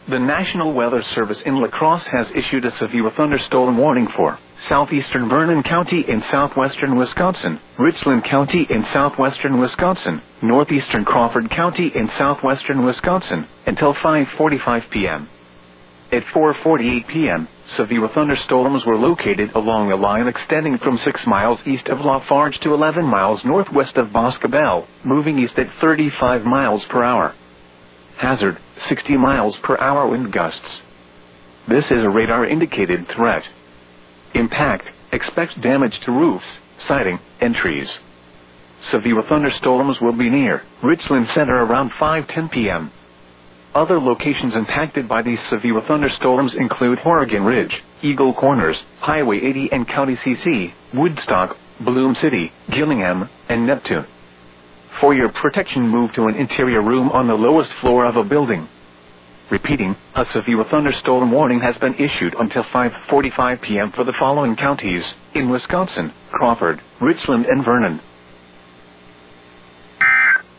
The National Weather Service in La Crosse has issued a severe thunderstorm warning for southeastern Vernon County in southwestern Wisconsin, Richland County in southwestern Wisconsin, northeastern Crawford County in southwestern Wisconsin, until 5:45 p.m. At 4:48 p.m., severe thunderstorms were located along a line extending from 6 miles east of Lafarge to 11 miles northwest of Boscobel, moving east at 35 miles per hour. Hazard, 60 miles per hour wind gusts. This is a radar-indicated threat. Impact, expect damage to roofs, siding, and trees. Severe thunderstorms will be near Richland Center around 5:10 p.m. Other locations impacted by these severe thunderstorms include Horrigan Ridge, Eagle Corners, Highway 80 and County CC, Woodstock, Bloom City, Gillingham, and Neptune. For your protection, move to an interior room on the lowest floor of a building. Repeating, a severe thunderstorm warning has been issued until 5:45 p.m. for the following counties in Wisconsin: Crawford, Richland, and Vernon.